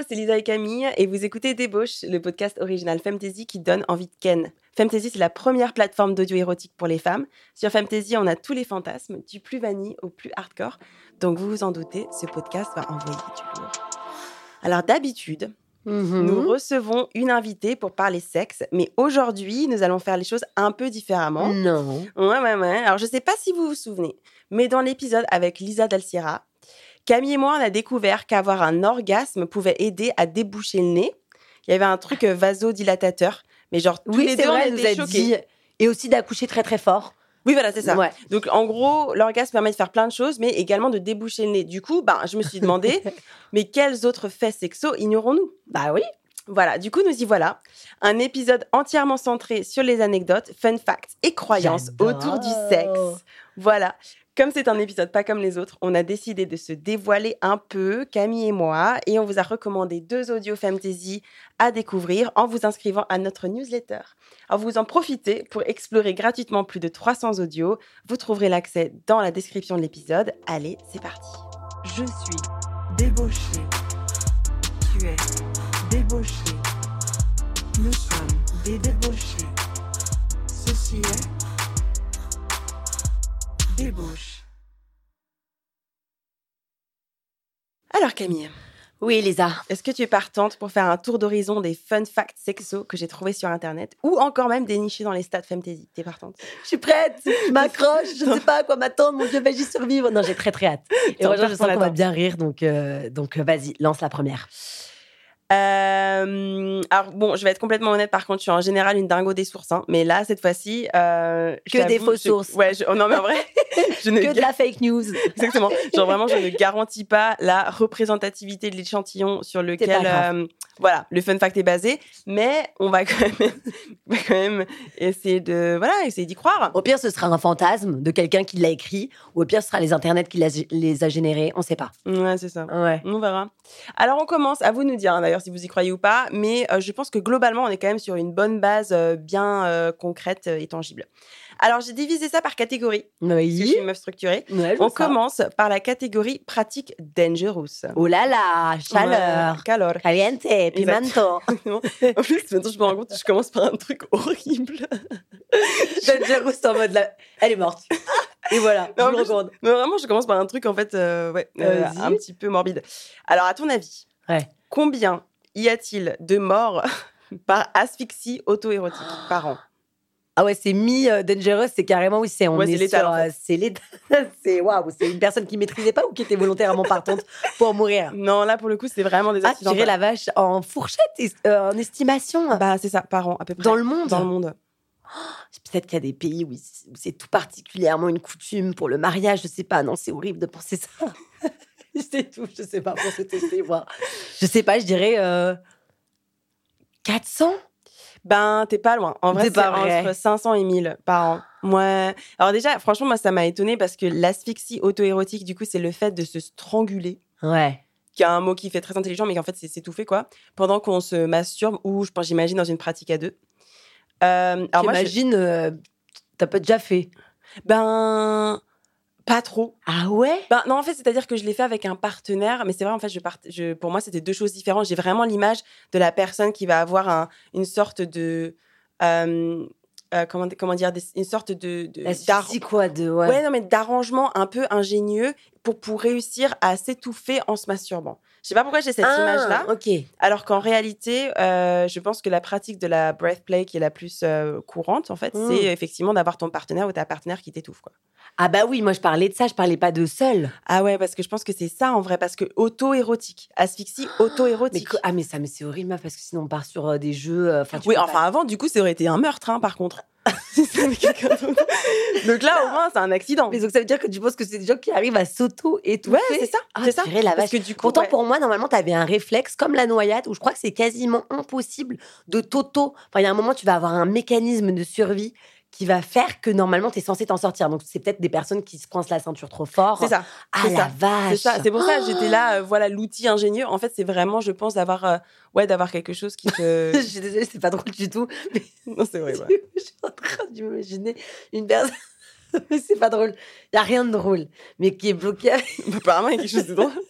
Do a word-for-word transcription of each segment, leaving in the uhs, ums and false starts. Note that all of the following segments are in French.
c'est Lisa et Camille et vous écoutez Débauche, le podcast original Femtasy qui donne envie de ken. Femtasy, c'est la première plateforme d'audio érotique pour les femmes. Sur Femtasy, on a tous les fantasmes, du plus vanille au plus hardcore. Donc vous vous en doutez, ce podcast va envoyer du lourd. Alors d'habitude, mmh. nous recevons une invitée pour parler sexe, mais aujourd'hui, nous allons faire les choses un peu différemment. Non. Ouais, ouais, ouais. Alors je ne sais pas si vous vous souvenez, mais dans l'épisode avec Lisa Dal Sierra, Camille et moi, on a découvert qu'avoir un orgasme pouvait aider à déboucher le nez. Il y avait un truc vasodilatateur, mais genre tous oui, les deux, vrai, on était choqués. Dit... Et aussi d'accoucher très très fort. Oui, voilà, c'est ça. Ouais. Donc, en gros, l'orgasme permet de faire plein de choses, mais également de déboucher le nez. Du coup, ben, je me suis demandé, mais quels autres faits sexos ignorons-nous ? Bah oui. Voilà, du coup, nous y voilà. Un épisode entièrement centré sur les anecdotes, fun facts et croyances J'adore. autour du sexe. Voilà. Comme c'est un épisode pas comme les autres, on a décidé de se dévoiler un peu, Camille et moi, et on vous a recommandé deux audios Femtasy à découvrir en vous inscrivant à notre newsletter. Alors, vous en profitez pour explorer gratuitement plus de trois cents audios. Vous trouverez l'accès dans la description de l'épisode. Allez, c'est parti. Je suis débauchée. Tu es débauché. Nous sommes des débauchés. Ceci est Débauche. Alors Camille. Oui, Lisa. Est-ce que tu es partante pour faire un tour d'horizon des fun facts sexos que j'ai trouvés sur Internet ou encore même dénichés dans les stats Femtasy ? T'es partante ? Je suis prête, je m'accroche, je ne sais pas à quoi m'attendre, mon Dieu, vais-y survivre. Non, j'ai très très hâte. Et franchement, je sens qu'on va bien rire, donc, euh, donc vas-y, lance la première. Euh, alors bon, je vais être complètement honnête. Par contre, je suis en général une dingo des sources, hein, mais là, cette fois-ci, euh, que des fausses je, sources. Ouais, je, oh non mais en vrai, je ne que de la fake news. Exactement. Genre vraiment, je ne garantis pas la représentativité de l'échantillon sur lequel, euh, voilà, le fun fact est basé, mais on va quand même, on va quand même essayer de, voilà, essayer d'y croire. Au pire, ce sera un fantasme de quelqu'un qui l'a écrit, ou au pire, ce sera les internets qui les a générés. On ne sait pas. Ouais, c'est ça. Ouais. On verra. Alors, on commence. À vous de nous dire, hein, d'ailleurs, si vous y croyez ou pas, mais euh, je pense que globalement, on est quand même sur une bonne base euh, bien euh, concrète euh, et tangible. Alors, j'ai divisé ça par catégorie. Oui. Parce que je suis une meuf structurée. Ouais, on ça. commence par la catégorie pratique dangerous. Oh là là, chaleur, ouais, calor, caliente, pimento. En plus, maintenant, je me rends compte que je commence par un truc horrible. Dangerous en mode là, elle est morte. Et voilà, non, je le recommande. Mais vraiment, je commence par un truc en fait, euh, ouais, euh, un petit peu morbide. Alors, à ton avis, ouais. combien y a-t-il de morts par asphyxie auto-érotique par an ? Ah ouais, c'est mi-dangerous, c'est carrément, oui, c'est on ouais, est c'est létal, sur, en fait. c'est létal, c'est waouh, c'est une personne qui maîtrisait pas ou qui était volontairement partante pour mourir. Non, là pour le coup, c'est vraiment des accidents. Ah, tirer la vache en fourchette, euh, en estimation. Bah c'est ça, par an à peu près. Dans le monde. Dans le monde. Oh, peut-être qu'il y a des pays où c'est tout particulièrement une coutume pour le mariage, je sais pas. Non, c'est horrible de penser ça. C'est tout, je sais pas, pour se tester, voir. Je sais pas, je dirais euh, quatre cents. Ben, t'es pas loin. En vrai, c'est, c'est entre cinq cents et mille par an. Ouais. Alors déjà, franchement, moi, ça m'a étonnée parce que l'asphyxie auto-érotique, du coup, c'est le fait de se stranguler. Ouais. Qui a un mot qui fait très intelligent, mais qu'en fait, c'est s'étouffer, quoi. Pendant qu'on se masturbe ou, je pense, j'imagine, dans une pratique à deux. Euh, alors moi, j'imagine, je... euh, t'as pas déjà fait ? Ben... Pas trop. Ah ouais ? Ben non, en fait, c'est-à-dire que je l'ai fait avec un partenaire, mais c'est vrai, en fait, je part... je... pour moi, c'était deux choses différentes. J'ai vraiment l'image de la personne qui va avoir un... une sorte de... Euh... Euh, comment, comment dire, des... une sorte de... de... D'ar... quoi de... Ouais. ouais, non, mais d'arrangement un peu ingénieux pour, pour réussir à s'étouffer en se masturbant. Je sais pas pourquoi j'ai cette ah, image-là. Ok. Alors qu'en réalité, euh, je pense que la pratique de la breath play qui est la plus euh, courante, en fait, mmh. c'est effectivement d'avoir ton partenaire ou ta partenaire qui t'étouffe, quoi. Ah bah oui, moi je parlais de ça, je parlais pas de seul. Ah ouais, parce que je pense que c'est ça en vrai, parce que auto-érotique, asphyxie auto-érotique. Mais, ah mais ça, mais c'est horrible, parce que sinon on part sur euh, des jeux... Euh, oui, enfin pas... avant, du coup, ça aurait été un meurtre, hein, par contre. Donc là, au moins, c'est un accident. Mais donc ça veut dire que tu penses que c'est des gens qui arrivent à s'auto-étouffer. Ouais, c'est ça. Ah, c'est ça. La vache. Parce que du coup, pourtant, ouais. pour moi, normalement, t'avais un réflexe comme la noyade où je crois que c'est quasiment impossible de t'auto. Enfin, il y a un moment, tu vas avoir un mécanisme de survie qui va faire que normalement, tu es censé t'en sortir. Donc, c'est peut-être des personnes qui se coincent la ceinture trop fort. C'est ça. Ah, c'est la ça. vache. C'est ça. C'est pour ça que j'étais là, euh, voilà, l'outil ingénieux. En fait, c'est vraiment, je pense, d'avoir, euh, ouais, d'avoir quelque chose qui te... Je suis désolée, c'est pas drôle du tout. Mais... Non, c'est vrai, ouais. Je suis en train d'imaginer une personne... Mais c'est pas drôle. Il n'y a rien de drôle. Mais qui est bloqué... Apparemment, il y a quelque chose de drôle.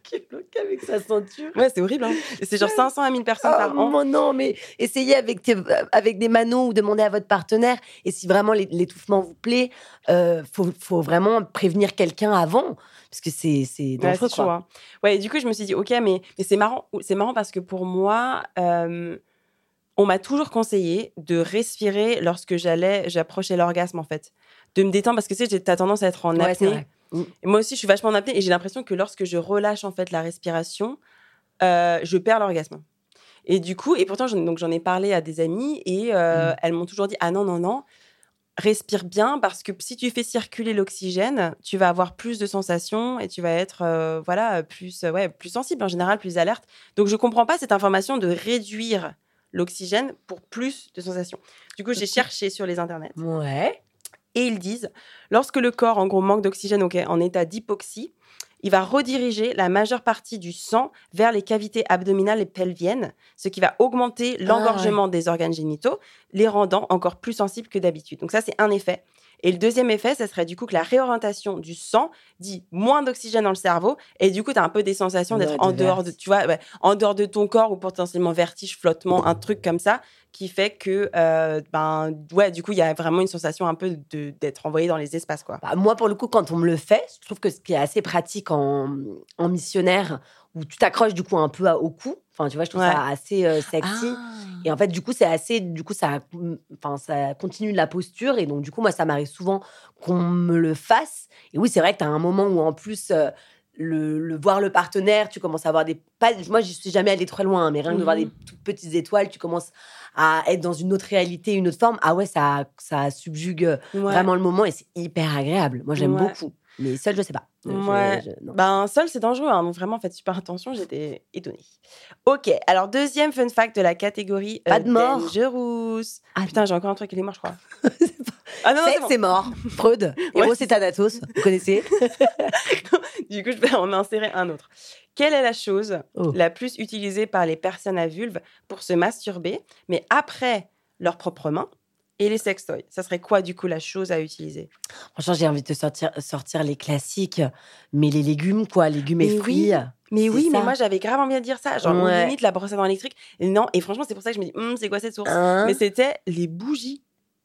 qui bloque avec sa ceinture. Ouais, c'est horrible. Hein. Et c'est genre cinq cents à mille personnes Oh, par an. non, non, mais essayez avec, tes- avec des manos ou demandez à votre partenaire. Et si vraiment l'é- l'étouffement vous plaît, euh, faut, faut vraiment prévenir quelqu'un avant. Parce que c'est, c'est Ouais, dangereux, c'est chaud, quoi. hein. Ouais, et du coup, je me suis dit, ok, mais, mais c'est marrant. C'est marrant parce que pour moi, euh, on m'a toujours conseillé de respirer lorsque j'allais, j'approchais l'orgasme, en fait. De me détendre parce que tu sais, j'ai- t'as tendance à être en Ouais, c'est apnée. vrai. Mm. Et moi aussi, je suis vachement en apnée et j'ai l'impression que lorsque je relâche, en fait, la respiration, euh, je perds l'orgasme. Et du coup, et pourtant, j'en, donc, j'en ai parlé à des amies et euh, Mm. elles m'ont toujours dit, ah non, non, non, respire bien parce que si tu fais circuler l'oxygène, tu vas avoir plus de sensations et tu vas être euh, voilà, plus, euh, ouais, plus sensible en général, plus alerte. Donc, je ne comprends pas cette information de réduire l'oxygène pour plus de sensations. Du coup, j'ai cherché sur les internets Ouais. et ils disent, lorsque le corps, en gros, manque d'oxygène, donc est en état d'hypoxie, il va rediriger la majeure partie du sang vers les cavités abdominales et pelviennes, ce qui va augmenter l'engorgement des organes génitaux, les rendant encore plus sensibles que d'habitude. Donc ça, c'est un effet. Et le deuxième effet, ça serait du coup que la réorientation du sang dit moins d'oxygène dans le cerveau, et du coup, tu as un peu des sensations d'être Ouais, de en dehors de, vertige. tu vois, ouais, en dehors de ton corps ou potentiellement vertige, flottement, un truc comme ça, qui fait que, euh, ben, ouais, du coup, il y a vraiment une sensation un peu de, d'être envoyé dans les espaces, quoi. Bah, moi, pour le coup, quand on me le fait, je trouve que ce qui est assez pratique en, en missionnaire, où tu t'accroches du coup un peu à- au cou. Enfin, tu vois, je trouve Ouais. ça assez euh, sexy. Et en fait, du coup, c'est assez. Du coup, ça, enfin, ça continue la posture. Et donc, du coup, moi, ça m'arrive souvent qu'on me le fasse. Et oui, c'est vrai que tu as un moment où, en plus, euh, le, le voir le partenaire, tu commences à avoir des. Pas, moi, je suis jamais allée très loin, hein, mais rien que de voir Mhm. des toutes petites étoiles, tu commences à être dans une autre réalité, une autre forme. Ah ouais, ça, ça subjugue Ouais. vraiment le moment et c'est hyper agréable. Moi, j'aime Ouais. beaucoup. Mais seul, je sais pas. Je- Ouais. je- non. Ben, seul, c'est dangereux. Hein, donc, vraiment, faites super attention. J'étais étonnée. Ok. Alors, deuxième fun fact de la catégorie Pas euh, de mort. Dangerous. Ah, Putain, j'ai encore un truc. Il est mort, je crois. Ah non, non, c'est Sexe, bon. c'est mort. Freud, Ouais, Eros c'est et Thanatos, vous connaissez? Du coup, je vais en insérer un autre. Quelle est la chose Oh. la plus utilisée par les personnes à vulve pour se masturber, mais après leurs propres mains et les sextoys? Ça serait quoi, du coup, la chose à utiliser? Franchement, j'ai envie de te sortir, sortir les classiques, mais les légumes, quoi, légumes et Mais fruits. oui. Mais c'est oui, mais ça. moi, j'avais grave envie de dire ça. Genre, Ouais. limite, la brosse à dents électrique. Et non, et franchement, c'est pour ça que je me dis, Hum, c'est quoi cette source? Hein? Mais c'était les bougies.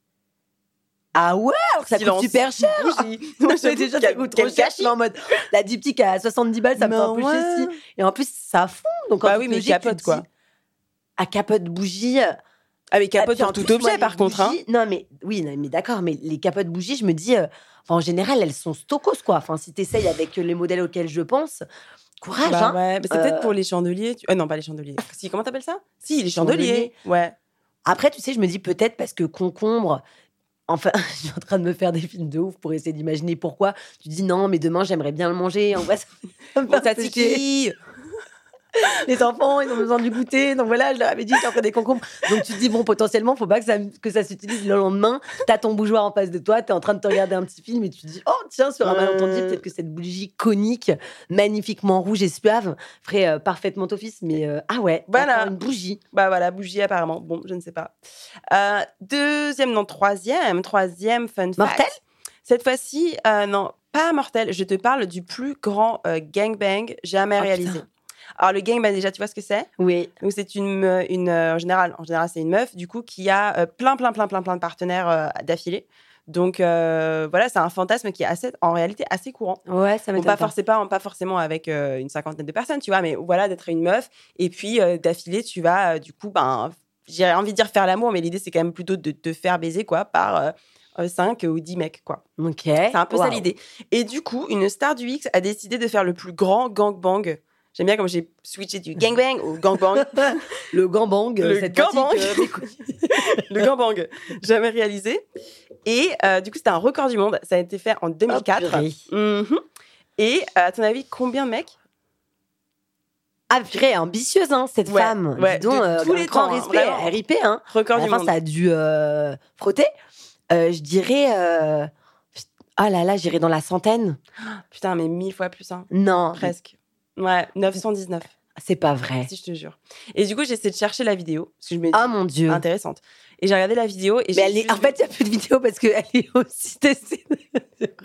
Ah ouais, alors que ça Silence. coûte super cher. Bougies. Non, Moi, mais j'avoue, déjà, ça quel- coûte quel trop cher. gâchis. Mais en mode, la diptyque à soixante-dix balles, ça me fait un peu Mais chier ouais. aussi. Et en plus, ça fond. Donc, quand Bah tu oui, te mais logiques, tu capote, te quoi. dis, à capote bougie. Avec capote Ah, puis en pour tout plus, moi, objet, les par contre. Hein. bougies- Non, mais oui, non, mais d'accord, mais les capotes bougies, je me dis, euh, enfin, en général, elles sont stokos, quoi. Enfin, si t'essayes avec les modèles auxquels je pense, courage, Bah hein. ouais, mais c'est Euh, peut-être pour les chandeliers. Tu... Ah non, pas les chandeliers. Si, comment t'appelles ça? Si, les Chandeliers. chandeliers. Ouais. Après, tu sais, je me dis peut-être parce que concombre. Enfin, je suis en train de me faire des films de ouf pour essayer d'imaginer pourquoi. Tu dis non, mais demain, j'aimerais bien le manger. En vrai, ça me fait Bon, un ça peu chier. titille. Les enfants, ils ont besoin du goûter. Donc voilà, je leur avais dit, j'en ferais des concombres. Donc tu te dis, bon, potentiellement, faut pas que ça, que ça s'utilise le lendemain. T'as ton bougeoir en face de toi, t'es en train de te regarder un petit film et tu te dis, oh, tiens, sur un Euh. malentendu, peut-être que cette bougie conique, magnifiquement rouge et suave, ferait euh, parfaitement office. Mais euh, ah ouais, Voilà. d'accord, une bougie. Bah voilà, bougie apparemment. Bon, je ne sais pas. Euh, deuxième, non, troisième, troisième fun fact. Mortel? Cette fois-ci, euh, non, pas mortel. Je te parle du plus grand euh, gangbang jamais Oh, réalisé. putain. Alors le gangbang, déjà, tu vois ce que c'est? Oui. Donc c'est une, me- une euh, en général, en général, c'est une meuf du coup qui a euh, plein, plein, plein, plein, plein de partenaires euh, d'affilée. Donc euh, voilà, c'est un fantasme qui est assez, en réalité assez courant. Ouais, ça Bon, m'étonne pas, pas. forcément, pas forcément avec euh, une cinquantaine de personnes, tu vois, mais voilà, d'être une meuf. Et puis, euh, d'affilée, tu vas, euh, du coup, ben, j'ai envie de dire faire l'amour, mais l'idée, c'est quand même plutôt de te faire baiser, quoi, par euh, euh, cinq ou dix mecs, quoi. Ok. C'est un peu ça Waouh. l'idée. Et du coup, une star du X a décidé de faire le plus grand gangbang. J'aime bien comme j'ai switché du gangbang au gangbang. Le gangbang, Le cette gangbang. pratique, euh, méconnue. Le gangbang, jamais réalisé. Et euh, du coup, c'était un record du monde. Ça a été fait en deux mille quatre. Oh, purée. Mhm. Et euh, à ton avis, combien de mecs? Ah, purée, ambitieuse, hein, cette Ouais, femme. ouais, Dis donc, de euh, tous un les grand temps, hein, respect, vraiment. R I P, hein. Record du Enfin, monde. ça a dû euh, frotter. Euh, je dirais... euh, Ah là là, j'irais dans la centaine. Putain, mais mille fois plus, hein. Non, Presque. Ouais, neuf cent dix-neuf, c'est pas vrai. si je te jure. Et du coup, j'ai essayé de chercher la vidéo, parce que je me dis, Ah mon Dieu. intéressante. Et j'ai regardé la vidéo et Mais j'ai elle est... juste en fait, il n'y a plus de vidéo parce qu'elle est aussi testée. C'est horrible.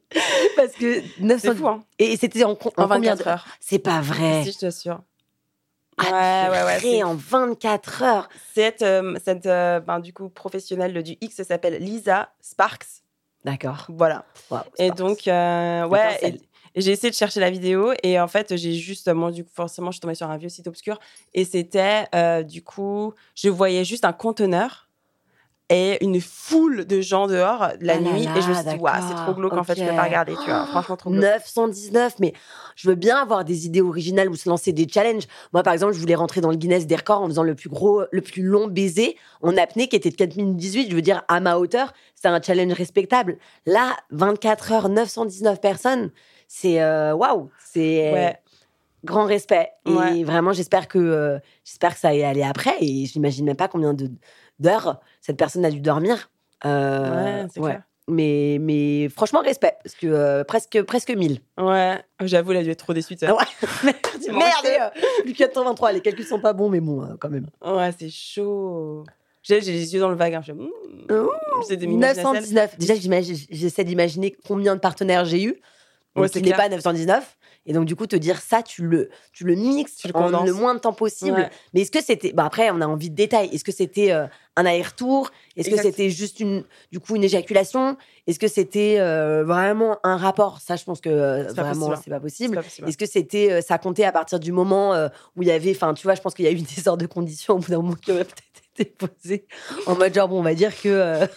Parce que neuf cents... C'est fou, hein. Et c'était en, en, En combien vingt-quatre de... heures. C'est pas vrai. Si, je t'assure. Ah, ouais, ouais, ouais. purée, c'est- en vingt-quatre heures. Cette, euh, cette euh, ben, du coup, professionnelle du X s'appelle Lisa Sparks. D'accord. Voilà. Wow, Et Sparks. donc, euh, ouais, Étincelle. et- et j'ai essayé de chercher la vidéo et en fait, j'ai juste, moi, du coup, forcément, je suis tombée sur un vieux site obscur et c'était, euh, du coup, je voyais juste un conteneur et une foule de gens dehors la Ah là nuit là, et je me suis dit, waouh, c'est trop d'accord, glauque, en fait, je peux ok. pas regarder, tu vois, franchement, trop glauque. neuf cent dix-neuf, mais je veux bien avoir des idées originales ou se lancer des challenges. Moi, par exemple, je voulais rentrer dans le Guinness des records en faisant le plus gros, le plus long baiser en apnée qui était de quatre minutes dix-huit. Je veux dire, à ma hauteur, c'est un challenge respectable. Là, vingt-quatre heures, neuf cent dix-neuf personnes, c'est euh, waouh, c'est Ouais. grand respect. Et Ouais. vraiment, j'espère que euh, j'espère que ça y aller après. Et j'imagine même pas combien de d'heures cette personne a dû dormir. Euh, Ouais, c'est clair. Mais, mais franchement, respect, parce que euh, presque, presque mille. Ouais, j'avoue, elle a dû être trop déçue de ça. Ah ouais. Merde, Merde. plus quatre-vingt-trois, les calculs sont pas bons, mais bon, euh, quand même. Ouais, c'est chaud. J'ai j'ai les yeux dans le vague. Hein. Je fais, mm, Ouh, c'est des neuf cent dix-neuf. Déjà, j'imagine- j'essaie d'imaginer combien de partenaires j'ai eu. Donc, Ouais, c'est il n'est clair. pas neuf cent dix-neuf. Et donc, du coup, te dire ça, tu le, tu le mixes Tu le en condenses. le moins de temps possible. Ouais. Mais est-ce que c'était... Bah, après, on a envie de détails. Est-ce que c'était euh, un aller-retour? Est-ce que Exact. c'était juste, une, du coup, une éjaculation? Est-ce que c'était euh, vraiment un rapport? Ça, je pense que euh, C'est pas vraiment, possible. c'est pas C'est possible. pas possible. Est-ce que c'était, euh, ça comptait à partir du moment euh, où il y avait, enfin, tu vois, je pense qu'il y a eu des sortes de conditions au bout d'un moment qui auraient peut-être été posées en mode genre, bon, on va dire que euh,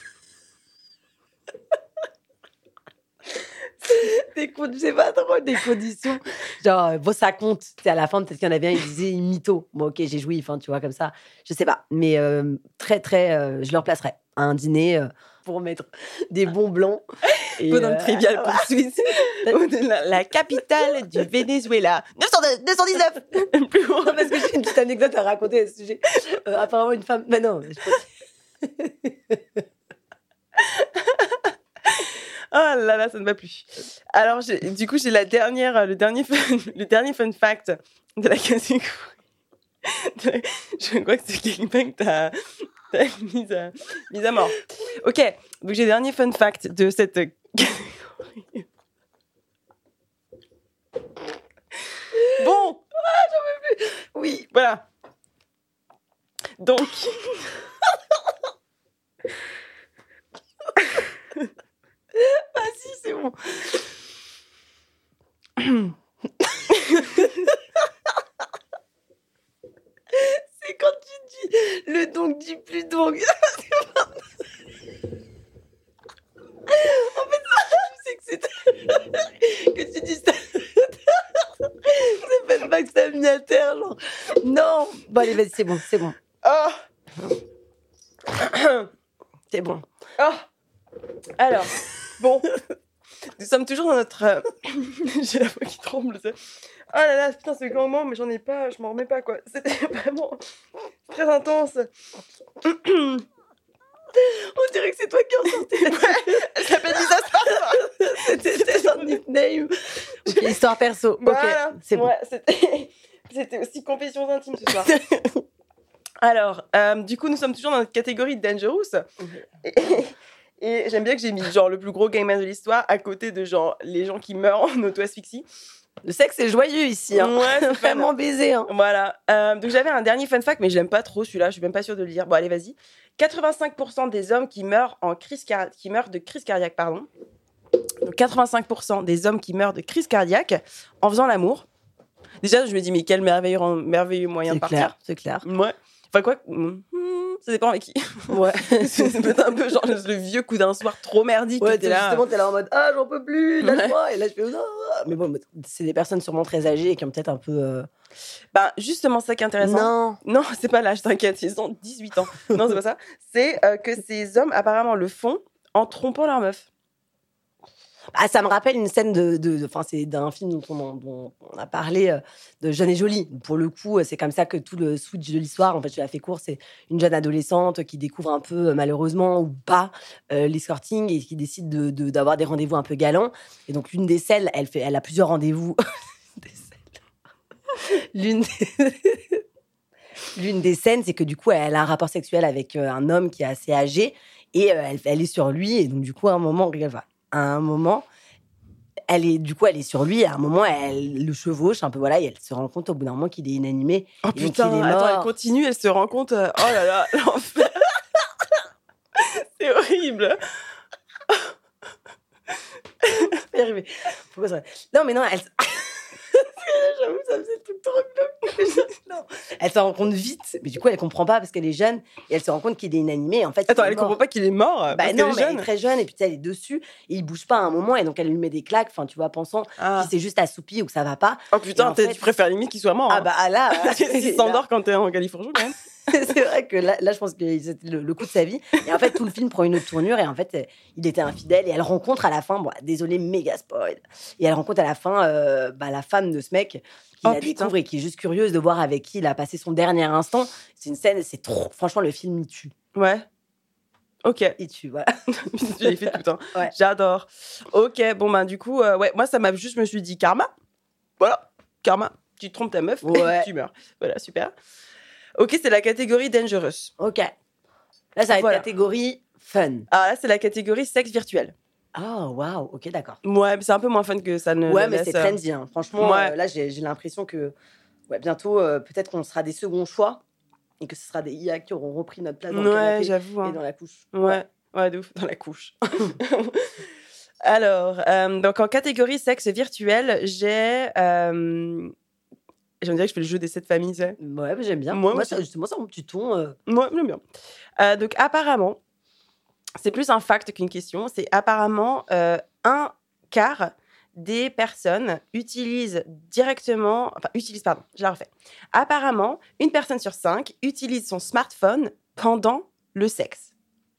des con- je sais pas trop, des conditions, genre, euh, bon, ça compte. Tu sais, à la fin, peut-être qu'il y en avait un, il disait mytho. Bon, ok, j'ai joui, enfin, tu vois, comme ça, je sais pas, mais euh, très, très, euh, je le replacerais à un dîner euh, pour mettre des bons blancs. Et, Pendant euh, le trivial pour Suisse. la, la capitale du Venezuela. neuf cent dix-neuf. Le plus gros. Non, parce que j'ai une petite anecdote à raconter à ce sujet. Euh, apparemment, une femme. Mais non, je pense- Oh là là, ça ne va plus. Alors, j'ai- du coup, j'ai la dernière, le dernier, fun, le dernier fun fact de la catégorie. De- je crois que c'est quelqu'un que t'as, t'as mis, à, mis à mort. Ok, donc j'ai le dernier fun fact de cette catégorie. Bon, Oui. voilà. Donc. Vas-y, c'est bon. C'est quand tu dis le donc dis plus donc. En fait, c'est que c'est que tu dis ça. C'est même pas que ça a mis à terre, genre. Non. Bon, allez, vas-y, c'est bon, c'est bon, Oh, c'est bon. oh. Alors, bon, nous sommes toujours dans notre. euh, J'ai la voix qui tremble. ça. Oh là là, putain, ce grand moment, mais j'en ai pas, je m'en remets pas quoi. C'était vraiment très intense. On dirait que c'est toi qui en sortais. Elle s'appelle Lisa Sparks. C'était son nickname. Ok, histoire perso. Voilà. Ok, c'est bon. Ouais, c'était... c'était aussi confessions intimes ce soir. Alors, euh, du coup, nous sommes toujours dans notre catégorie Dangerous. Et, et j'aime bien que j'ai mis genre le plus gros game man de l'histoire à côté de genre les gens qui meurent en auto-asphyxie. Le sexe est joyeux ici. Hein. Ouais, c'est Vraiment baiser. Hein. Voilà. Euh, donc j'avais un dernier fun fact, mais je l'aime pas trop celui-là. Je suis même pas sûre de le lire. Bon, allez, vas-y. quatre-vingt-cinq pour cent des hommes qui meurent en crise car... qui meurent de crise cardiaque, pardon. Donc quatre-vingt-cinq pour cent des hommes qui meurent de crise cardiaque en faisant l'amour. Déjà, je me dis mais quel merveilleux, merveilleux moyen de C'est partir. clair, c'est clair. Ouais. Enfin quoi, hmm, ça dépend avec qui. Ouais. C'est peut-être un peu genre le vieux coup d'un soir trop merdique. Ouais, où t'es t'es là. justement, t'es là en mode ah, j'en peux plus, lâche-moi. Et là, je fais non. Mais bon, c'est des personnes sûrement très âgées et qui ont peut-être un peu. Euh... Ben, justement, ça qui est intéressant. Non. Non, c'est pas l'âge, t'inquiète, ils ont dix-huit ans. Non, c'est pas ça. C'est euh, que ces hommes, apparemment, le font en trompant leur meuf. Ah, ça me rappelle une scène de. de- Enfin, c'est d'un film dont on, dont on a parlé, euh, de Jeune et Jolie. Pour le coup, euh, c'est comme ça que tout le switch de l'histoire, en fait, je l'ai fait court, c'est une jeune adolescente qui découvre un peu, euh, malheureusement ou pas, euh, l'escorting et qui décide de, de- d'avoir des rendez-vous un peu galants. Et donc, l'une des scènes, elle, fait, elle a plusieurs rendez-vous. Des scènes. L'une des... L'une des scènes, c'est que du coup, elle a un rapport sexuel avec euh, un homme qui est assez âgé et euh, elle, elle est sur lui. Et donc, du coup, à un moment, elle va. À un moment, elle est, du coup, elle est sur lui. Et à un moment, elle le chevauche un peu, voilà, et elle se rend compte au bout d'un moment qu'il est inanimé. Oh et donc putain, qu'il est attends, mort. elle continue, elle se rend compte. euh, Oh là là, l'enfer. C'est horrible. Pas y arriver. Pourquoi ça... Non, mais non, elle... J'avoue, ça faisait tout trop glauque. Non. Elle se rend compte vite, mais du coup, elle comprend pas parce qu'elle est jeune et elle se rend compte qu'il est inanimé. En fait, Attends, il est elle mort. comprend pas qu'il est mort Bah parce non, qu'elle est mais elle jeune. est très jeune et puis tu sais, elle est dessus et il bouge pas à un moment et donc elle lui met des claques, enfin tu vois, pensant Ah. qu'il s'est juste assoupi ou que ça va pas. Oh putain, Et en t'es- fait- tu préfères limite qu'il soit mort. Ah hein. bah là, Parce que s'il s'endort quand t'es en Californie, quand même. c'est vrai que là, là je pense que c'était le, le coup de sa vie. Et en fait, tout le film prend une autre tournure et en fait, euh, il était infidèle et elle rencontre à la fin, bon, désolé, méga spoil, et elle rencontre à la fin euh, bah, la femme de ce mec qui Oh, la putain. découvre et qui est juste curieuse de voir avec qui il a passé son dernier instant. C'est une scène, c'est trop. Franchement, le film, il tue. Ouais. Ok. Il tue, voilà. Je l'ai fait tout, hein. Ouais. J'adore. Ok, bon, ben, du coup, euh, ouais, moi, ça m'a juste, je me suis dit, karma. Voilà, karma. Tu trompes ta meuf, Ouais. tu meurs. Voilà, super. Ok, c'est la catégorie dangerous. Ok. Là, ça va être Voilà. catégorie fun. Ah, là, c'est la catégorie sexe virtuel. Oh, waouh. Ok, d'accord. Ouais, mais c'est un peu moins fun que ça ne Ouais, le mais laisse, c'est euh, trendy. Hein. Franchement, Ouais. euh, là, j'ai j'ai l'impression que ouais, bientôt, euh, peut-être qu'on sera des seconds choix et que ce sera des I A qui auront repris notre place dans le Ouais, canapé j'avoue. et hein. dans la couche. Ouais, ouais, de ouf, dans la couche. Alors, euh, donc en catégorie sexe virtuel, j'ai. Euh... J'aime dire que je fais le jeu des sept familles, tu sais. Ouais, mais j'aime bien. Moi Moi, aussi. ça, justement, ça, mon petit ton. euh, Moi, j'aime bien. Euh, donc, apparemment, c'est plus un fact qu'une question. C'est apparemment euh, un quart des personnes utilisent directement. Enfin, utilisent, pardon, je la refais. Apparemment, une personne sur cinq utilise son smartphone pendant le sexe.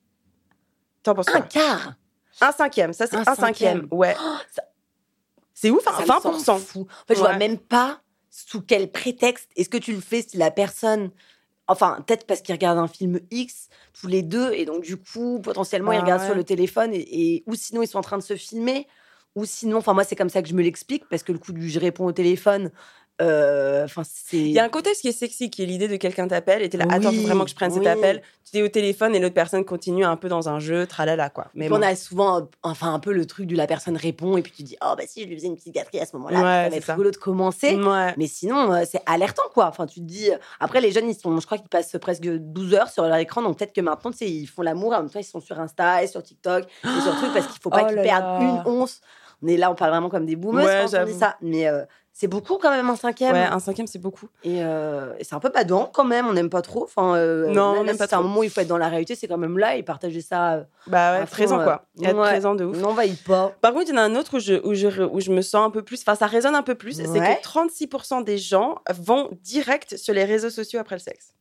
T'en penses Un quoi? quart. Un cinquième, ça c'est Un un, cinquième. cinquième. Ouais. ça- C'est ouf, Ça hein, me vingt pour cent. s'en fout. En fait, je vois Ouais. même pas sous quel prétexte. Est-ce que tu le fais si la personne. Enfin, peut-être parce qu'ils regardent un film X tous les deux et donc, du coup, potentiellement, ils Bah regardent ouais. sur le téléphone et, et- ou sinon, ils sont en train de se filmer. Ou sinon, enfin, moi, c'est comme ça que je me l'explique parce que le coup du je réponds au téléphone, euh, enfin, c'est. Il y a un contexte qui est sexy, qui est l'idée de quelqu'un t'appelle et t'es là, attends, faut Oui, vraiment que je prenne cet oui. appel. Tu es au téléphone et l'autre personne continue un peu dans un jeu, tralala, quoi. Mais Puis on bon. a souvent, euh, enfin, un peu le truc de la personne répond et puis tu dis, oh, bah si, je lui faisais une psychiatrie à ce moment-là, Ouais, ça va c'est être ça. rigolo de commencer. Ouais. Mais sinon, euh, c'est alertant, quoi. Enfin, tu te dis. Après, les jeunes, ils sont, je crois qu'ils passent presque douze heures sur leur écran. Donc, peut-être que maintenant, tu sais, ils font l'amour. En même temps, ils sont sur Insta et sur TikTok et sur truc parce qu'il faut pas Oh qu'ils là perdent là. une once. On est là, on parle vraiment comme des boomers Ouais, quand on dit j'avoue. ça. Mais euh, c'est beaucoup quand même, un cinquième. Ouais, un cinquième, c'est beaucoup. Et, euh, et c'est un peu badant quand même. On n'aime pas trop. Enfin, euh, Non, là, on là, n'aime pas si c'est un trop. moment où il faut être dans la réalité, c'est quand même là et partager ça. euh, Bah ouais, à fond, présent, euh, quoi. Être ouais. présent de ouf. N'envahit pas. Par contre, il y en a un autre où je, où, je, où je me sens un peu plus. Enfin, ça résonne un peu plus. C'est Ouais. que trente-six pour cent des gens vont direct sur les réseaux sociaux après le sexe.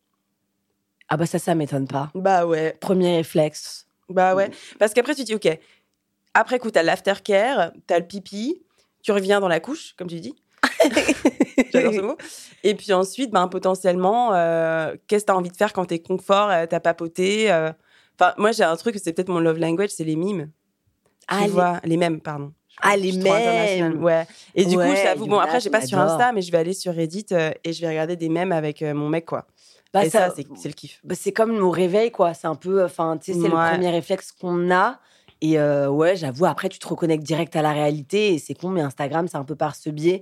Ah bah ça, ça m'étonne pas. Bah ouais. Premier réflexe. Bah ouais. Parce qu'après, tu dis, OK. Après, coup, t'as l'aftercare, t'as le pipi, tu reviens dans la couche, comme tu dis. J'adore ce mot. Et puis ensuite, ben, potentiellement, euh, qu'est-ce que t'as envie de faire quand t'es confort, euh, t'as papoté. euh. Enfin, moi, j'ai un truc, c'est peut-être mon love language, c'est les mimes. Ah, tu les- vois, les mèmes, pardon. Je- Ah, je les suis trop internationale. mèmes. Ouais. Et du Ouais, coup, j'avoue, bon, Youna, après, j'ai pas sur j'adore. Insta, mais je vais aller sur Reddit euh, et je vais regarder des mèmes avec euh, mon mec, quoi. Bah, et ça, c'est c'est le kiff. bah, c'est comme nos réveils, quoi. C'est un peu, enfin, tu sais, c'est Ouais. le premier réflexe qu'on a. Et euh, ouais, j'avoue, après, tu te reconnectes direct à la réalité. Et c'est con, mais Instagram, c'est un peu par ce biais.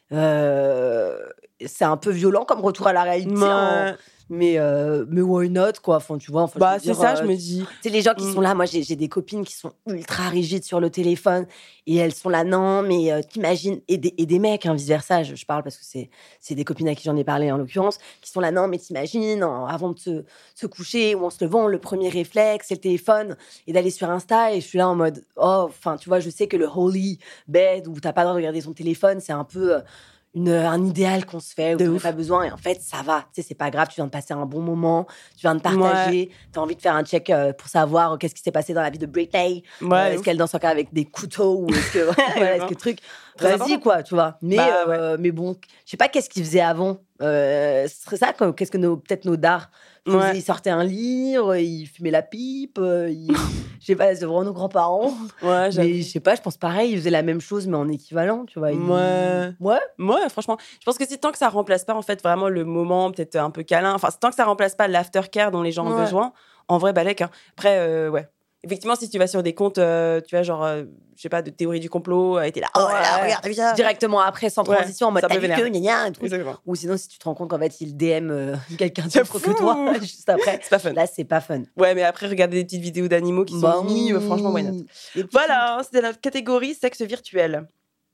Euh, c'est un peu violent comme retour à la réalité. hein. Ouais. Mais, euh, mais why not, quoi. Enfin, tu vois, enfin, je Bah, veux c'est dire, ça, euh, je me dis. Tu sais, les gens qui Mm. sont là, moi j'ai j'ai des copines qui sont ultra rigides sur le téléphone et elles sont là, non, mais euh, t'imagines, et des, et des mecs, hein, vice-versa, je, je parle parce que c'est c'est des copines à qui j'en ai parlé en l'occurrence, qui sont là, non, mais t'imagines, en- avant de se, se coucher ou en se levant, le premier réflexe, c'est le téléphone et d'aller sur Insta et je suis là en mode, oh, enfin, tu vois, je sais que le holy bed où t'as pas le droit de regarder son téléphone, c'est un peu. euh, Une, un idéal qu'on se fait, où De t'en as ouf. pas besoin, et en fait, ça va. Tu sais, c'est pas grave, tu viens de passer un bon moment, tu viens de partager, tu as envie de faire un check euh, pour savoir euh, qu'est-ce qui s'est passé dans la vie de Britney. Ouais, Euh, de est-ce ouf. qu'elle danse encore avec des couteaux ou est-ce que, voilà, est-ce que truc. Très Vas-y, important. quoi, tu vois. Mais, Bah, euh, mais bon, je sais pas qu'est-ce qu'ils faisaient avant. Euh, ce serait ça, quoi. Qu'est-ce que nos, peut-être nos dards faisaient. Ouais. Ils sortaient un livre, ils fumaient la pipe, euh, ils- je sais pas, c'est vraiment nos grands-parents. Ouais, j'avoue. Mais je sais pas, je pense pareil, ils faisaient la même chose, mais en équivalent, tu vois. Ils- Ouais. Ouais. Ouais, franchement, je pense que c'est tant que ça remplace pas en fait vraiment le moment peut-être un peu câlin, enfin c'est tant que ça remplace pas l'aftercare dont les gens ont Ouais. besoin, en vrai balèque. Hein. Après, euh, ouais, Effectivement, si tu vas sur des comptes, euh, tu vois, genre, euh, je sais pas, de théorie du complot, euh, t'es là, oh Ouais, là, ouais. regarde, t'as vu ça Directement après, sans Ouais, transition, en mode ça t'as peut vu vénère. que, gna gna, un truc. Exactement. Ou sinon, si tu te rends compte qu'en fait, il D M euh, quelqu'un C'est d'autre que fou. toi, juste après. C'est pas fun. Là, c'est pas fun. Ouais, mais après, regarder des petites vidéos d'animaux qui sont Bah mimi, euh, oui. franchement, why not. Les petits Voilà, hein, c'était la catégorie sexe virtuel.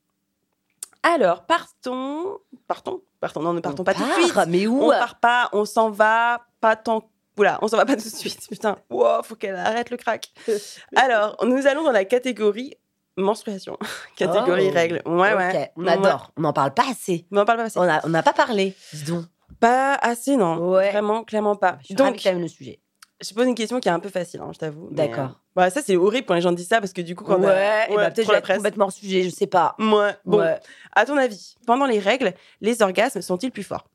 Alors, partons. Partons Partons. Non, ne partons On pas tout de part, suite. mais où On part pas, on s'en va pas tant. Oula, on s'en va pas tout de suite. Putain, wow, faut qu'elle arrête le crack. Alors, nous allons dans la catégorie menstruation. catégorie Oh, règles. Ouais, ok, ouais. on adore. On n'en parle pas assez. On n'en parle pas assez. On n'a on n'a pas parlé, dis donc. Pas assez, non. Ouais. Vraiment, clairement pas. Je suis ravie Donc, que tu aimes le sujet. je pose une question qui est un peu facile, hein, je t'avoue. mais, D'accord. euh, bah, ça, c'est horrible quand les gens disent ça parce que du coup, quand. Ouais, t'as- et bah, peut-être trop la j'ai presse. complètement hors sujet, je sais pas. Ouais, bon. Ouais. À ton avis, pendant les règles, les orgasmes sont-ils plus forts?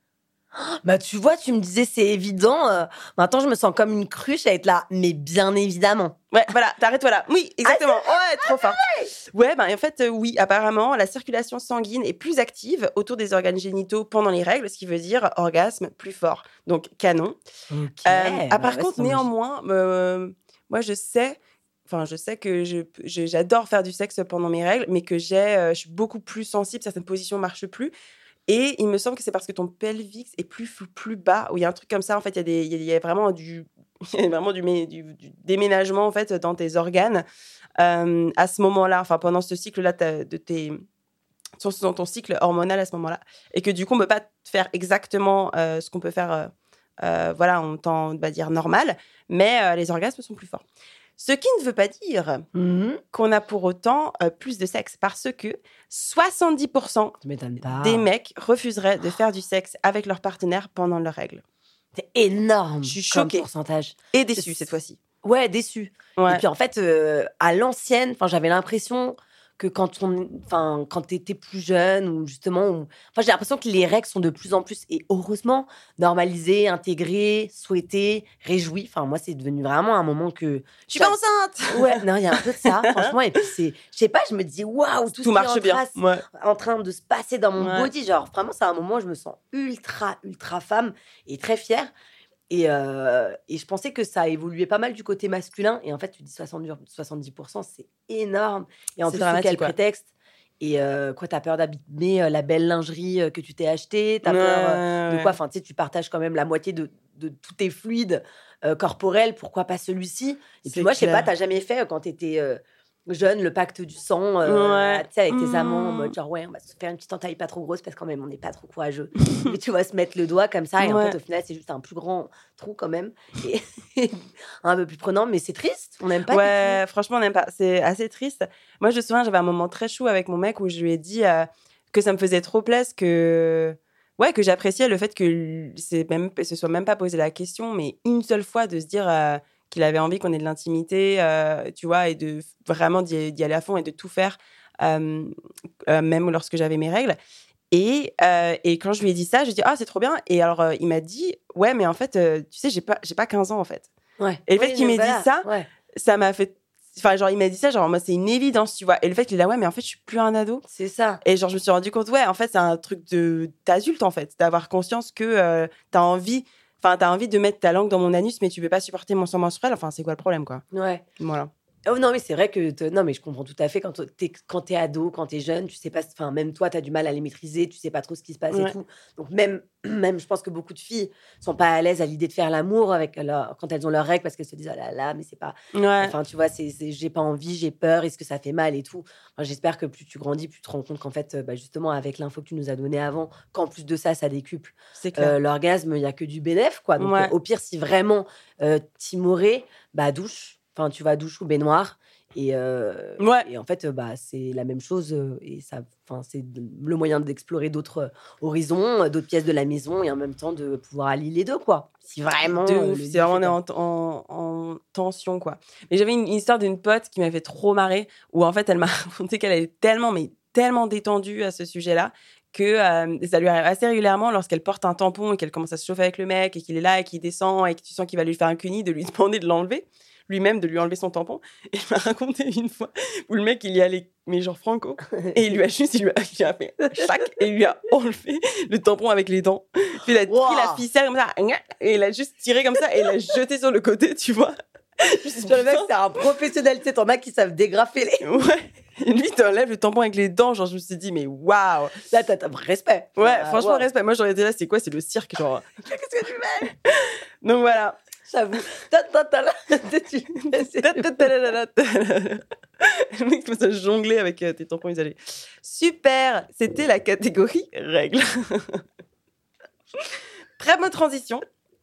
Bah, tu vois, tu me disais c'est évident. euh, Maintenant, je me sens comme une cruche à être là. Mais bien évidemment. Ouais, voilà, t'arrêtes-toi là. Oui, exactement. ouais, trop fort. Ouais, ben en fait, euh, oui, apparemment, la circulation sanguine est plus active autour des organes génitaux pendant les règles, ce qui veut dire orgasme plus fort. Donc, canon. Ok. Euh, ah, par ouais, contre, c'est néanmoins, euh, moi, je sais... Enfin, je sais que je, je- j'adore faire du sexe pendant mes règles, mais que j'ai, euh, je suis beaucoup plus sensible, certaines positions ne marchent plus. Et il me semble que c'est parce que ton pelvis est plus, plus bas, où il y a un truc comme ça, en fait, il y a, des, il y a- il y a vraiment du... il y a vraiment du, mé- du- du déménagement en fait dans tes organes euh, à ce moment-là, enfin pendant ce cycle-là t'as- de tes sur sur ton cycle hormonal à ce moment-là, et que du coup on peut pas faire exactement euh, ce qu'on peut faire, euh, euh, voilà, en temps, on va dire normal, mais euh, les orgasmes sont plus forts. Ce qui ne veut pas dire Mhm. qu'on a pour autant euh, plus de sexe, parce que soixante-dix pour cent Tu m'étonnes pas. des mecs refuseraient de faire du sexe avec leur partenaire pendant leurs règles. C'est énorme. Je suis comme choquée. pourcentage. Et déçus cette fois-ci. Ouais, déçu. Ouais. Et puis en fait, euh, à l'ancienne, enfin, j'avais l'impression que quand on, enfin, quand t'étais plus jeune ou justement, on- enfin, j'ai l'impression que les règles sont de plus en plus et heureusement normalisées, intégrées, souhaitées, réjouies. Enfin, moi, c'est devenu vraiment un moment que Je suis pas enceinte. ouais, non, il y a un peu de ça, franchement. Et puis c'est, je sais pas, je me dis waouh, tout, Tout ce qui est marche en bien. trace- Ouais. en train de se passer dans mon Ouais. body. Genre, vraiment, c'est un moment où je me sens ultra, ultra femme et très fière. Et, euh, et je pensais que ça évoluait pas mal du côté masculin. Et en fait, tu dis soixante-dix, soixante-dix pour cent, c'est énorme. Et en C'est plus, sous dramatique, quel quoi. prétexte? Et euh, quoi, t'as peur d'abîmer euh, la belle lingerie euh, que tu t'es achetée? T'as peur euh, de Ouais. quoi? Enfin, tu sais, tu partages quand même la moitié de, de tous tes fluides euh, corporels. Pourquoi pas celui-ci? Et C'est puis moi, je sais clair. pas, t'as jamais fait euh, quand t'étais euh, jeune le pacte du sang, euh, Ouais. tu sais, avec tes Mmh. amants, en mode genre, ouais, on va se faire une petite entaille pas trop grosse parce que quand même, on n'est pas trop courageux. Mais tu vas se mettre le doigt comme ça. Et en Ouais. fait, au final, c'est juste un plus grand trou quand même. Et un peu plus prenant, mais c'est triste. On n'aime pas. Ouais, franchement, on n'aime pas. C'est assez triste. Moi, je me souviens, j'avais un moment très chou avec mon mec où je lui ai dit euh, que ça me faisait trop plaisir, que ouais, que j'appréciais le fait que c'est même se soit même pas posé la question, mais une seule fois de se dire euh, qu'il avait envie qu'on ait de l'intimité, euh, tu vois, et de vraiment d'y, d'y aller à fond et de tout faire, euh, euh, même lorsque j'avais mes règles. Et, euh, et quand je lui ai dit ça, je lui ai dit ah c'est trop bien. Et alors euh, il m'a dit ouais mais en fait euh, tu sais j'ai pas j'ai pas quinze ans en fait. Ouais. Et le fait Oui, qu'il mais m'ait dit voilà, ça, ouais. ça m'a fait enfin genre il m'a dit ça genre moi c'est une évidence tu vois. Et le fait qu'il est là ouais mais en fait je suis plus un ado. C'est ça. Et genre je me suis rendu compte ouais en fait c'est un truc de d'adulte en fait, d'avoir conscience que euh, t'as envie enfin t'as envie de mettre ta langue dans mon anus mais tu peux pas supporter mon sang menstruel, enfin c'est quoi le problème quoi. Ouais. Voilà. Oh non, mais c'est vrai que. te- Non, mais je comprends tout à fait. Quand t'es, quand t'es ado, quand t'es jeune, tu sais pas. Enfin, même toi, t'as du mal à les maîtriser, tu sais pas trop ce qui se passe Ouais. et tout. Donc, même, même, je pense que beaucoup de filles sont pas à l'aise à l'idée de faire l'amour avec leur, quand elles ont leurs règles parce qu'elles se disent, oh là là, mais c'est pas. Ouais. Enfin, tu vois, c'est, c'est- j'ai pas envie, j'ai peur, est-ce que ça fait mal et tout. Enfin, j'espère que plus tu grandis, plus tu te rends compte qu'en fait, euh, bah, justement, avec l'info que tu nous as donnée avant, qu'en plus de ça, ça décuple C'est clair. euh, l'orgasme, il y a que du bénéf, quoi. Donc, Ouais. euh, au pire, si vraiment euh, timoré, bah, douche. Enfin, tu vas douche ou baignoire. Et, euh, Ouais. et en fait, euh, bah, c'est la même chose. euh, Et ça, enfin, c'est de- le moyen d'explorer d'autres euh, horizons, euh, d'autres pièces de la maison et en même temps de pouvoir allier les deux, quoi. Si vraiment. De euh, ouf, le c'est vraiment on but est est- en, en, en tension quoi. Mais j'avais une, une histoire d'une pote qui m'avait fait trop marrer où en fait elle m'a raconté qu'elle est tellement mais tellement détendue à ce sujet-là que euh, ça lui arrive assez régulièrement lorsqu'elle porte un tampon et qu'elle commence à se chauffer avec le mec et qu'il est là et qu'il descend et que tu sens qu'il va lui faire un cuni, de lui demander de l'enlever lui-même, de lui enlever son tampon. Et il m'a raconté une fois où le mec il y allait mais genre franco et il lui a juste il lui a, il a fait chac et il lui a enlevé le tampon avec les dents. Puis il a Wow. pris la ficelle comme ça et il a juste tiré comme ça et il l'a jeté sur le côté, tu vois. Le mec, c'est un professionnel, tu sais, t'en as qui savent dégrafer les. Ouais. Et lui, t'enlèves le tampon avec les dents. Genre, je me suis dit, mais waouh. Là, t'as, t'as respect. Ouais, Enfin, franchement, wow. respect. Moi, j'aurais été là, c'est quoi? C'est le cirque, genre. Qu'est-ce que tu fais? Donc voilà. J'avoue. Ta, ta, ta, là. Tu- c'est- Le mec commence à jongler avec euh, tes tampons isolés. Super. C'était la catégorie règles. Très bonne transition.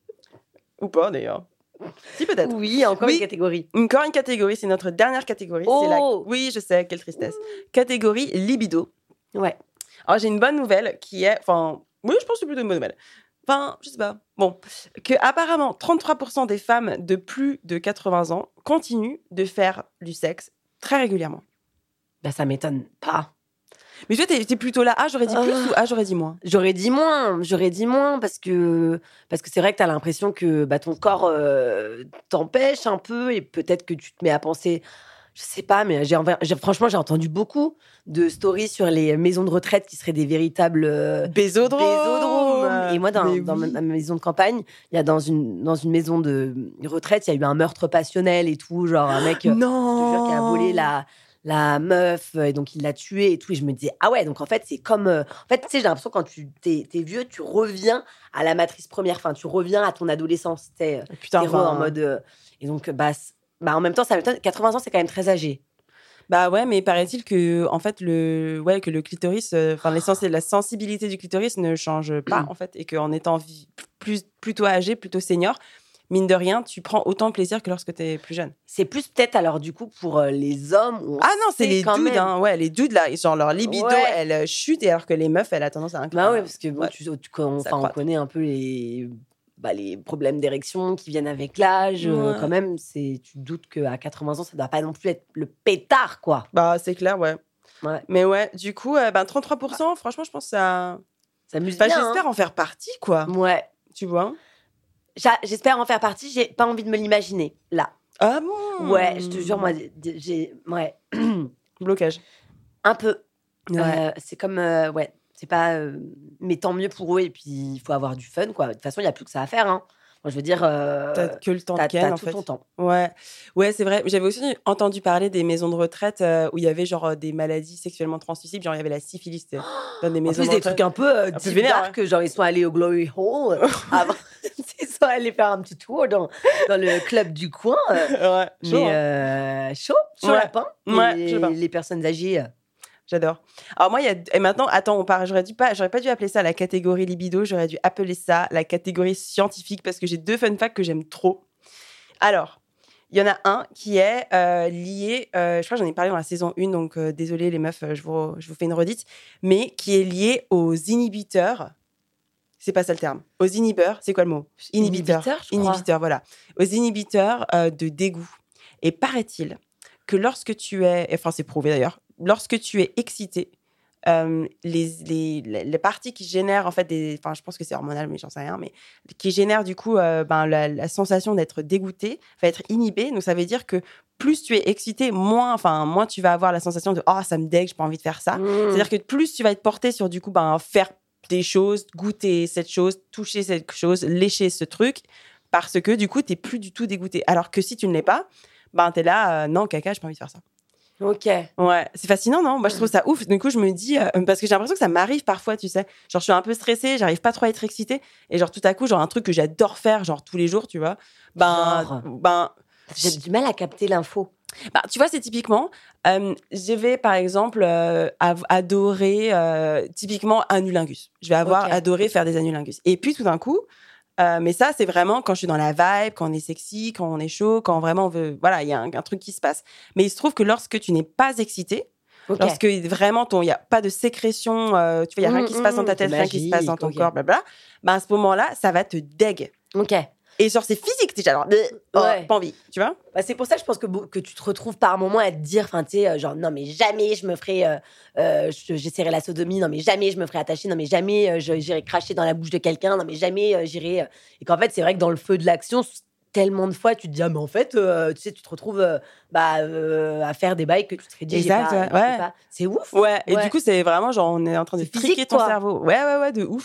Ou pas, d'ailleurs. Si, peut-être. Oui, encore Oui. une catégorie. Encore une catégorie, c'est notre dernière catégorie. C'est la... Oh. Oui, je sais, quelle tristesse. Catégorie libido. Ouais. Alors, j'ai une bonne nouvelle qui est... Enfin, oui, je pense que c'est plutôt une bonne nouvelle. Enfin, je sais pas. Bon, que apparemment, trente-trois pour cent des femmes de plus de quatre-vingts ans continuent de faire du sexe très régulièrement. Bah, ça m'étonne pas. Mais toi, t'es, t'es plutôt là, ah, j'aurais dit plus Ah. ou ah, j'aurais dit moins. J'aurais dit moins, j'aurais dit moins parce que parce que c'est vrai que t'as l'impression que bah, ton corps euh, t'empêche un peu et peut-être que tu te mets à penser, je sais pas, mais j'ai, envers- j'ai- franchement j'ai entendu beaucoup de stories sur les maisons de retraite qui seraient des véritables euh, Bésodrome. bésodromes. Et moi dans, Mais dans oui. ma, ma maison de campagne, il y a dans une dans une maison de retraite, il y a eu un meurtre passionnel et tout, genre un mec, euh, Non. je te jure, qui a volé la la meuf, et donc il l'a tuée et tout. Et je me disais, ah ouais, donc en fait, c'est comme. euh, En fait, tu sais, j'ai l'impression que quand tu t'es, t'es vieux, tu reviens à la matrice première. Enfin, tu reviens à ton adolescence. Tu sais, Putain, t'es re enfin, en mode. euh, Et donc, bah, c- bah, en même temps, ça m'étonne. quatre-vingts ans, c'est quand même très âgé. Bah ouais, mais paraît-il que en fait le ouais que le clitoris, enfin l'essentiel, la sensibilité du clitoris ne change pas en fait, et qu'en étant vi- plus plutôt âgé, plutôt senior, mine de rien, tu prends autant de plaisir que lorsque t'es plus jeune. C'est plus peut-être alors, du coup, pour euh, les hommes. Où on Ah non, c'est sait les quand dudes, même. hein, ouais, les dudes là, genre leur libido, Ouais. elle euh, chute, et alors que les meufs, elle a tendance à incliner. Bah ouais, parce que bon, Ouais. tu, tu- on, Ça enfin, on croît. connaît un peu les, bah, les problèmes d'érection qui viennent avec l'âge. euh, Ouais. quand même, c'est, tu te doutes qu'à quatre-vingts ans, ça doit pas non plus être le pétard, quoi. Bah c'est clair, ouais. Ouais. Mais ouais, du coup, euh, ben trente-trois pour cent, franchement, je pense que ça. Ça amuse Enfin, bien. j'espère en faire partie, quoi. hein. Ouais. Tu vois. J'a- J'espère en faire partie. J'ai pas envie de me l'imaginer là. Ah bon. Ouais, je te jure, moi, j'ai- j'ai, ouais, Blocage. un peu. Ouais. Euh, c'est comme, euh, ouais, c'est pas. euh, mais tant mieux pour eux. Et puis, il faut avoir du fun, quoi. De toute façon, il y a plus que ça à faire. Hein. Moi, je veux dire, euh, T'as que le temps t'as, de ken, t'as en tout fait. ton temps. Ouais, ouais, c'est vrai. J'avais aussi entendu parler des maisons de retraite euh, où il y avait genre euh, des maladies sexuellement transmissibles, genre il y avait la syphilis tu sais, dans des En maisons plus, de des retraite. trucs un peu euh, peu type vénère, dark, genre ils sont allés au Glory Hole euh, avant. Ils sont allés faire un petit tour dans, dans le club du coin. euh, Ouais, chaud, mais hein. euh, chaud, chaud Ouais. lapin. Ouais, les, chaud lapin. les personnes âgées. euh, J'adore. Alors moi, il y a et maintenant, attends, on part. J'aurais dû pas, j'aurais pas dû appeler ça la catégorie libido. J'aurais dû appeler ça la catégorie scientifique parce que j'ai deux fun facts que j'aime trop. Alors, il y en a un qui est euh, lié. euh, je crois que j'en ai parlé dans la saison un, donc euh, désolé les meufs, euh, je vous, je vous fais une redite, mais qui est lié aux inhibiteurs. C'est pas ça le terme. Aux inhibeurs, c'est quoi le mot? Inhibiteur. Inhibiteur, je crois. Inhibiteur, voilà. Aux inhibiteurs euh, de dégoût. Et paraît-il que lorsque tu es, enfin c'est prouvé d'ailleurs, lorsque tu es excité, euh, les, les, les, les parties qui génèrent en fait des, enfin je pense que c'est hormonal mais j'en sais rien, mais qui génèrent du coup euh, ben, la, la sensation d'être dégoûté va être inhibée. Donc ça veut dire que plus tu es excité, moins, enfin moins tu vas avoir la sensation de oh ça me dégue, j'ai pas envie de faire ça. Mmh. C'est-à-dire que plus tu vas être porté sur du coup ben faire des choses, goûter cette chose, toucher cette chose, lécher ce truc, parce que du coup t'es plus du tout dégoûté. Alors que si tu ne l'es pas, ben t'es là, euh, non caca, j'ai pas envie de faire ça. Ok. Ouais, c'est fascinant, non? Moi, je trouve ça ouf. Du coup, je me dis, euh, parce que j'ai l'impression que ça m'arrive parfois, tu sais. Genre, je suis un peu stressée, j'arrive pas trop à être excitée. Et genre, tout à coup, genre, un truc que j'adore faire, genre, tous les jours, tu vois. Ben, Genre ben, J'ai du mal à capter l'info. ben, tu vois, c'est typiquement, euh, je vais, par exemple, euh, av- adorer, euh, typiquement, un anulingus. Je vais avoir Ok. adoré faire des anulingus. Et puis, tout d'un coup, euh, mais ça, c'est vraiment quand je suis dans la vibe, quand on est sexy, quand on est chaud, quand vraiment on veut. Voilà, il y a un, un truc qui se passe. Mais il se trouve que lorsque tu n'es pas excité, Ok. lorsque vraiment il n'y a pas de sécrétion, euh, tu vois, il n'y a rien Mmh, qui se passe dans ta mmh, tête, c'est rien qui se passe dans ton magique, corps, ok. blabla, ben à ce moment-là, ça va te dégue. Ok. Et genre, c'est physique, déjà. Alors, bleh, oh, Ouais. pas envie, tu vois? Bah, c'est pour ça que je pense que, beau- que tu te retrouves par moment à te dire, enfin, tu sais, euh, genre, non, mais jamais je me ferai, euh, euh, je- j'essaierai la sodomie, non, mais jamais je me ferai attacher, non, mais jamais euh, je- j'irai cracher dans la bouche de quelqu'un, non, mais jamais euh, j'irai. euh. Et qu'en fait, c'est vrai que dans le feu de l'action, s- tellement de fois, tu te dis, ah, mais en fait, euh, tu sais, tu te retrouves euh, bah, euh, à faire des bails que tu te serais dit, j'ai Exact, pas, ouais, je sais ouais. pas. C'est ouf. Ouais, et Ouais. du coup, c'est vraiment genre, on est en train de C'est friquer physique, ton quoi. cerveau. Ouais, ouais, ouais, de ouf.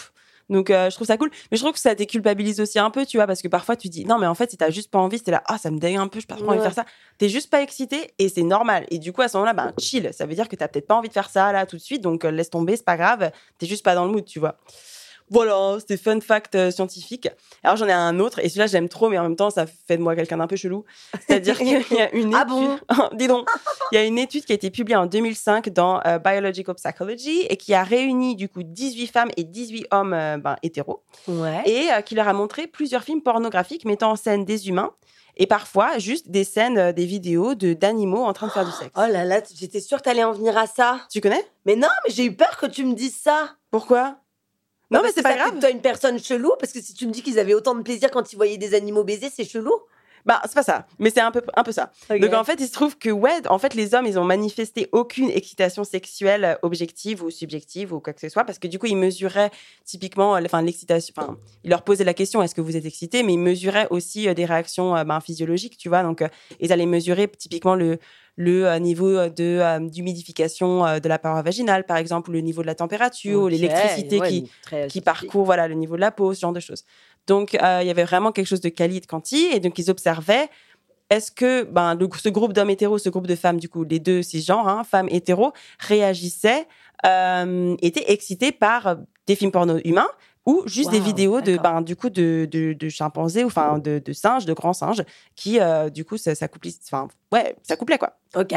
Donc, euh, je trouve ça cool. Mais je trouve que ça déculpabilise aussi un peu, tu vois, parce que parfois, tu dis, non, mais en fait, si t'as juste pas envie, c'est là, ah, ça me dégue un peu, je pas trop envie de faire ça. T'es juste pas excité et c'est normal. Et du coup, à ce moment-là, ben, chill. Ça veut dire que t'as peut-être pas envie de faire ça, là, tout de suite. Donc, euh, laisse tomber, c'est pas grave. T'es juste pas dans le mood, tu vois. Voilà, c'était fun fact euh, scientifique. Alors, j'en ai un autre, et celui-là, j'aime trop, mais en même temps, ça fait de moi quelqu'un d'un peu chelou. C'est-à-dire qu'il y a une étude... Ah bon Dis donc. Il y a une étude qui a été publiée en deux mille cinq dans euh, Biological Psychology et qui a réuni, du coup, dix-huit femmes et dix-huit hommes euh, ben, hétéros. Ouais. Et euh, qui leur a montré plusieurs films pornographiques mettant en scène des humains et parfois juste des scènes, euh, des vidéos de, d'animaux en train de faire du sexe. Oh là là, j'étais sûre que t'allais en venir à ça. Tu connais ? Mais non, mais j'ai eu peur que tu me dises ça. Pourquoi ? Non, mais c'est pas grave. Toi, une personne chelou, parce que si tu me dis qu'ils avaient autant de plaisir quand ils voyaient des animaux baiser, c'est chelou. Bah, c'est pas ça, mais c'est un peu, un peu ça. Okay. Donc, en fait, il se trouve que, ouais, en fait, les hommes, ils ont manifesté aucune excitation sexuelle objective ou subjective ou quoi que ce soit, parce que du coup, ils mesuraient typiquement, enfin, l'excitation, enfin, ils leur posaient la question, est-ce que vous êtes excité? Mais ils mesuraient aussi euh, des réactions euh, ben, physiologiques, tu vois. Donc, euh, ils allaient mesurer typiquement le, le euh, niveau de, euh, d'humidification euh, de la paroi vaginale, par exemple, le niveau de la température, okay. l'électricité ouais, qui, qui parcourt, voilà, le niveau de la peau, ce genre de choses. Donc, euh, il y avait vraiment quelque chose de quali et de quanti. Et donc, ils observaient, est-ce que ben, le, ce groupe d'hommes hétéros, ce groupe de femmes, du coup, les deux cisgenres, hein, femmes hétéros, réagissaient, euh, étaient excités par des films porno humains ou juste wow, des vidéos de, ben, du coup, de, de, de chimpanzés, ou enfin, de, de singes, de grands singes, qui, euh, du coup, ça, ça couplait, enfin, ouais, ça couplait, quoi. OK.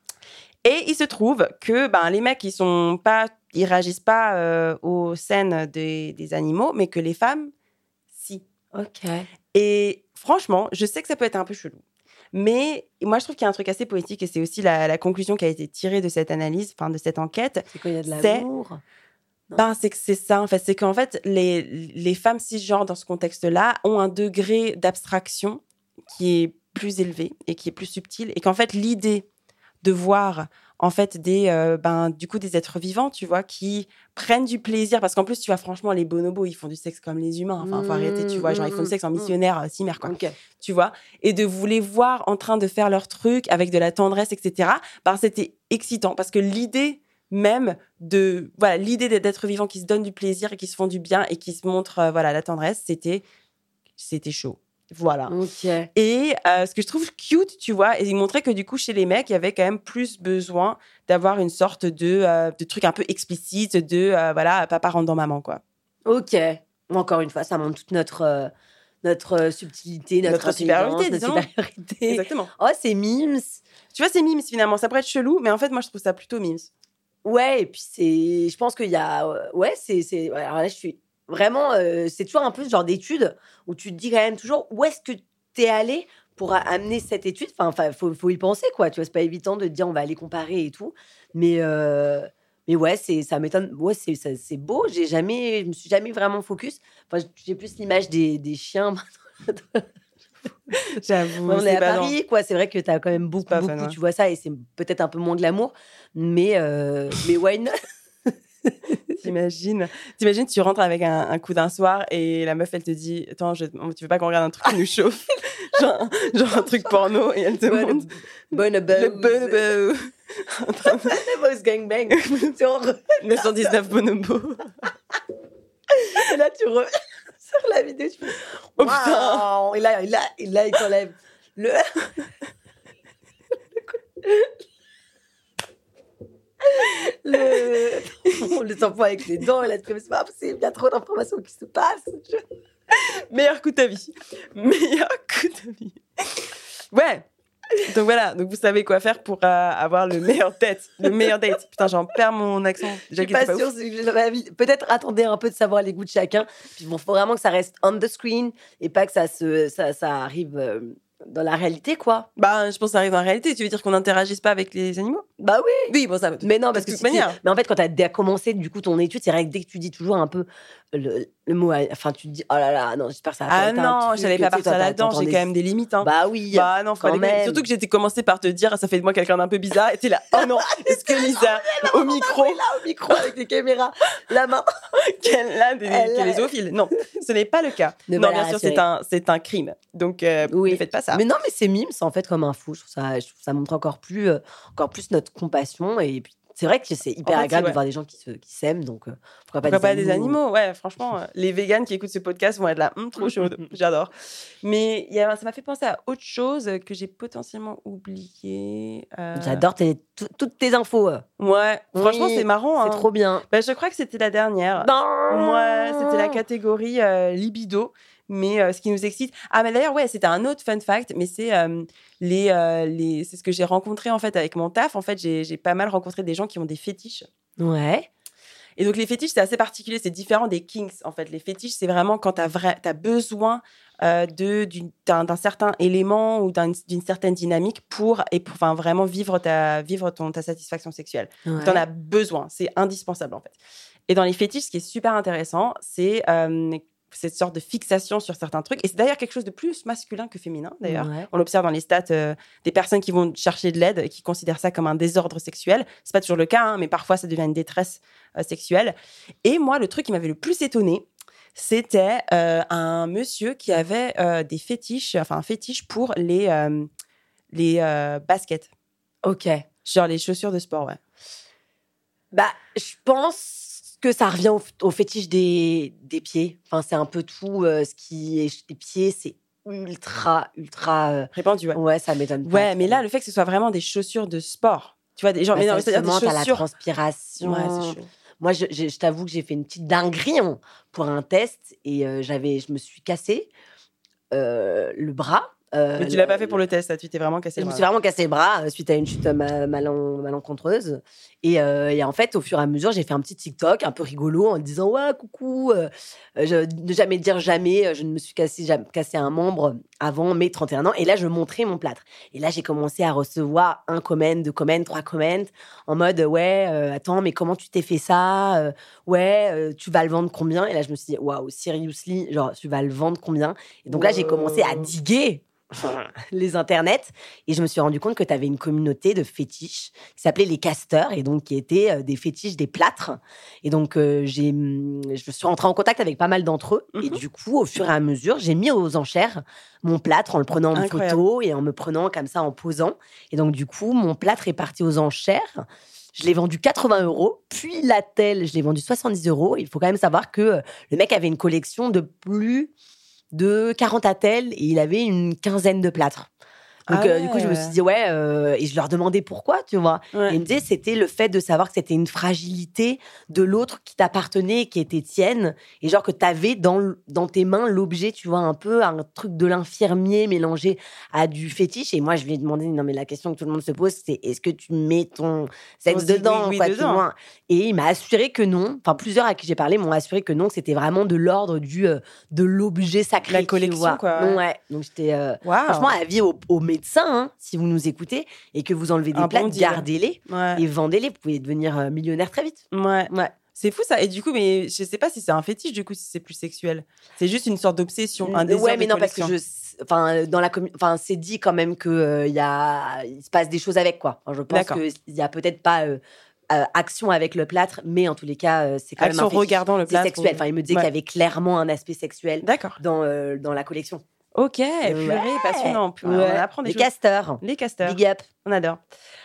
Et il se trouve que ben, les mecs, ils sont pas, ils réagissent pas euh, aux scènes des, des animaux, mais que les femmes, si. OK. Et franchement, je sais que ça peut être un peu chelou. Mais moi, je trouve qu'il y a un truc assez poétique et c'est aussi la, la conclusion qui a été tirée de cette analyse, enfin de cette enquête. C'est quoi, il y a de l'amour ? Ben, c'est que c'est ça, en fait. C'est qu'en fait, les, les femmes cisgenres, dans ce contexte-là, ont un degré d'abstraction qui est plus élevé et qui est plus subtil. Et qu'en fait, l'idée de voir en fait des euh, ben du coup des êtres vivants, tu vois, qui prennent du plaisir, parce qu'en plus tu vois, franchement, les bonobos, ils font du sexe comme les humains, enfin mmh, faut arrêter, tu vois, genre ils font du sexe en missionnaire mmh. cimer, quoi, okay. tu vois, et de vous les voir en train de faire leur truc avec de la tendresse, etc., ben c'était excitant, parce que l'idée même de voilà l'idée d'êtres vivants qui se donnent du plaisir et qui se font du bien et qui se montrent euh, voilà la tendresse, c'était c'était chaud. Voilà. Okay. Et euh, ce que je trouve cute, tu vois, et il montrait que du coup, chez les mecs, il y avait quand même plus besoin d'avoir une sorte de, euh, de truc un peu explicite, de, euh, voilà, papa rentre dans maman, quoi. Ok. Encore une fois, ça montre toute notre, euh, notre subtilité, notre, notre supériorité, notre supériorité. Exactement. Oh, c'est mimes. Tu vois, c'est mimes, finalement. Ça pourrait être chelou, mais en fait, moi, je trouve ça plutôt mimes. Ouais, et puis c'est... Je pense qu'il y a... Ouais, c'est... c'est... Alors là, je suis... Vraiment, euh, c'est toujours un peu ce genre d'étude où tu te dis quand même toujours où est-ce que t'es allé pour amener cette étude. Enfin, il faut, faut y penser, quoi. Tu vois, c'est pas évident de te dire on va aller comparer et tout. Mais, euh, mais ouais, c'est, ça m'étonne. Ouais, c'est, ça, c'est beau. J'ai jamais, je me suis jamais vraiment focus. Enfin, j'ai plus l'image des, des chiens. J'avoue. On est à Paris, non. quoi. C'est vrai que t'as quand même beaucoup, beaucoup. Fun, ouais. Tu vois ça et c'est peut-être un peu moins de l'amour. Mais, euh, mais why not? T'imagines, t'imagines, tu rentres avec un, un coup d'un soir et la meuf, elle te dit, attends, je, tu veux pas qu'on regarde un truc qui nous chauffe, genre, genre un truc porno, et elle te montre Bonobo, le bonobo, Bonobo's gangbang, neuf cent dix-neuf bonobo. Et là, tu re... sur la vidéo, tu fais, oh wow. Putain, et là, et là, et là, il t'enlève le. le on les envoie avec les dents et là tu fais c'est pas possible, il y a trop d'informations qui se passent. Meilleur coup de ta vie, meilleur coup de ta vie. Ouais, donc voilà, donc vous savez quoi faire pour euh, avoir le meilleur date, le meilleur date. Putain, j'en perds mon accent. Je suis pas, pas sûre, peut-être attendez un peu de savoir les goûts de chacun, puis bon, faut vraiment que ça reste on the screen et pas que ça se ça, ça arrive euh, dans la réalité, quoi. Bah, je pense que ça arrive dans la réalité. Tu veux dire qu'on n'interagisse pas avec les animaux? Bah oui. Oui, bon, ça. Mais non, parce de que toute manière. Mais en fait, quand t'as commencé, du coup, ton étude, c'est vrai que dès que tu dis toujours un peu le, le mot, enfin, tu te dis, oh là là, non, j'espère que ça va Ah non, j'allais pas partir là-dedans. J'ai quand même des limites, hein. Bah oui. Bah non, faut pas surtout que j'étais commencé par te dire, ça fait de moi quelqu'un d'un peu bizarre. Et t'es là, oh non, est-ce que Lisa, au micro, là, au micro, avec les caméras, la main, qu'elle a des, qu'elle est zoophile. Non, ce n'est pas le cas. Ne non, bien sûr, c'est un, c'est un crime. Donc, euh, oui. Ne faites pas ça. Mais non, mais c'est mimes, en fait, comme un fou. Je trouve ça, je trouve ça montre encore plus, euh, encore plus notre compassion et puis C'est vrai que c'est hyper En fait, agréable ouais. de voir des gens qui, se, qui s'aiment, donc euh, pourquoi pas, Pourquoi des, pas animaux. des animaux? Ouais, franchement, euh, les végans qui écoutent ce podcast vont être là, hum, trop chaude, j'adore. Mais il y a, ça m'a fait penser à autre chose que j'ai potentiellement oublié. euh, J'adore tes- tout- toutes tes infos. euh. Ouais, franchement, Oui, c'est marrant. C'est hein. trop bien. Bah, je crois que c'était la dernière. Ouais, c'était la catégorie euh, libido. Mais euh, ce qui nous excite. Ah, mais d'ailleurs, ouais, c'était un autre fun fact. Mais c'est euh, les, euh, les, c'est ce que j'ai rencontré en fait avec mon taf. En fait, j'ai, j'ai pas mal rencontré des gens qui ont des fétiches. Ouais. Et donc les fétiches, c'est assez particulier. C'est différent des kinks. En fait, les fétiches, c'est vraiment quand t'as vrai, t'as besoin euh, de d'une, d'un, d'un certain élément ou d'un, d'une certaine dynamique pour et pour, enfin vraiment vivre ta vivre ton ta satisfaction sexuelle. ouais. T'en as besoin. C'est indispensable en fait. Et dans les fétiches, ce qui est super intéressant, c'est euh, cette sorte de fixation sur certains trucs. Et c'est d'ailleurs quelque chose de plus masculin que féminin, d'ailleurs. Ouais. On l'observe dans les stats euh, des personnes qui vont chercher de l'aide et qui considèrent ça comme un désordre sexuel. C'est pas toujours le cas, hein, mais parfois, ça devient une détresse euh, sexuelle. Et moi, le truc qui m'avait le plus étonnée, c'était euh, un monsieur qui avait euh, des fétiches, enfin un fétiche pour les, euh, les euh, baskets. Ok. Genre les chaussures de sport, ouais. Bah, je pense que ça revient au, au fétiche des, des pieds. Enfin, c'est un peu tout euh, ce qui est des pieds, c'est ultra, ultra. euh, Répandu, ouais. Ouais, ça m'étonne pas. Ouais, mais là, le fait que ce soit vraiment des chaussures de sport, tu vois, des genre, Bah, mais non, ça, c'est-à-dire des justement, t'as la chaussures. transpiration. Ouais, c'est chaud. Moi, je, je, je t'avoue que j'ai fait une petite dinguerie hein, pour un test et euh, j'avais, je me suis cassé euh, le bras. Euh, Mais tu l'as pas fait pour le test, ça, tu t'es vraiment cassé Je le me bras. suis vraiment cassé le bras euh, suite à une chute mal, mal- malencontreuse. Et, euh, et en fait, au fur et à mesure, j'ai fait un petit TikTok un peu rigolo en disant « Ouais, coucou, euh, je, ne jamais dire jamais, je ne me suis cassé, jamais, cassé un membre avant mes trente et un ans. » Et là, je montrais mon plâtre. Et là, j'ai commencé à recevoir un comment, deux comments, trois comments en mode « Ouais, euh, attends, mais comment tu t'es fait ça euh, Ouais, euh, tu vas le vendre combien ?» Et là, je me suis dit « Waouh, seriously, genre, tu vas le vendre combien ?» Et donc là, j'ai commencé à diguer les internets et je me suis rendu compte que tu avais une communauté de fétiches qui s'appelait les casteurs et donc qui étaient euh, des fétiches des plâtres et donc euh, j'ai je me suis rentrée en contact avec pas mal d'entre eux Mm-hmm. et du coup au fur et à mesure j'ai mis aux enchères mon plâtre en le prenant en Incroyable. photo et en me prenant comme ça en posant et donc du coup mon plâtre est parti aux enchères. Je l'ai vendu quatre-vingts euros, puis la telle, je l'ai vendu soixante-dix euros. Il faut quand même savoir que euh, le mec avait une collection de plus de quarante attelles et il avait une quinzaine de plâtres. Donc, Ah euh, du coup, je me ouais. suis dit, ouais, euh, et je leur demandais pourquoi, tu vois. Ouais. Et il me disait, c'était le fait de savoir que c'était une fragilité de l'autre qui t'appartenait, qui était tienne, et genre que t'avais dans, l- dans tes mains l'objet, tu vois, un peu un truc de l'infirmier mélangé à du fétiche. Et moi, je lui ai demandé, non, mais la question que tout le monde se pose, c'est est-ce que tu mets ton sexe Ton zigouigoui dedans, quoi, tu dedans. vois. Et il m'a assuré que non. Enfin, plusieurs à qui j'ai parlé m'ont assuré que non, que c'était vraiment de l'ordre du, euh, de l'objet sacré. La tu collection, vois. quoi. Non, ouais. Donc, j'étais. euh, Waouh. Franchement, avis aux, aux médecins, hein, si vous nous écoutez et que vous enlevez des Un bon plaques, deal. gardez-les Ouais. et vendez-les. Vous pouvez devenir euh, millionnaire très vite. Ouais. Ouais. C'est fou ça. Et du coup, mais je sais pas si c'est un fétiche, du coup, si c'est plus sexuel. C'est juste une sorte d'obsession, un désir ouais, de mais non, parce que collection. je, enfin, dans la, commu- enfin, c'est dit quand même que euh, il y a, il se passe des choses avec quoi. Enfin, je pense D'accord. qu'il y a peut-être pas euh, euh, action avec le plâtre, mais en tous les cas, euh, c'est quand Action même un fétiche. regardant le C'est plâtre sexuel. ou- Enfin, il me disait Ouais. qu'il y avait clairement un aspect sexuel D'accord. dans euh, dans la collection. Ok, purée, passionnant. Purée, Ouais. On en apprend des Les choses. casteurs. Les casteurs. Big up. On adore.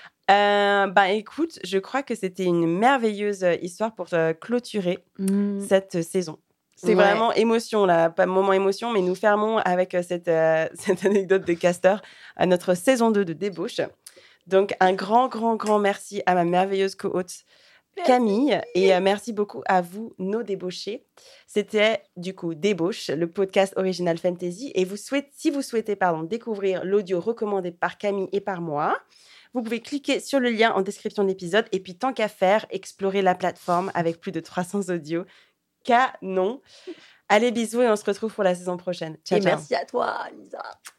Euh, bah écoute, je crois que c'était une merveilleuse euh, histoire pour euh, clôturer cette euh, saison. C'est Ouais. vraiment émotion là, pas moment émotion, mais nous fermons avec euh, cette, euh, cette anecdote de casteur à notre saison deux de débauche. Donc un grand, grand, grand merci à ma merveilleuse co-hôte Camille et euh, merci beaucoup à vous, nos débauchés. C'était du coup Débauche, le podcast original fantasy. Et vous souhaitez, si vous souhaitez pardon, découvrir l'audio recommandé par Camille et par moi, vous pouvez cliquer sur le lien en description de l'épisode. Et puis tant qu'à faire, explorer la plateforme avec plus de trois cents audios. Canon. Allez, bisous et on se retrouve pour la saison prochaine. Ciao, Et ciao. merci à toi, Lisa.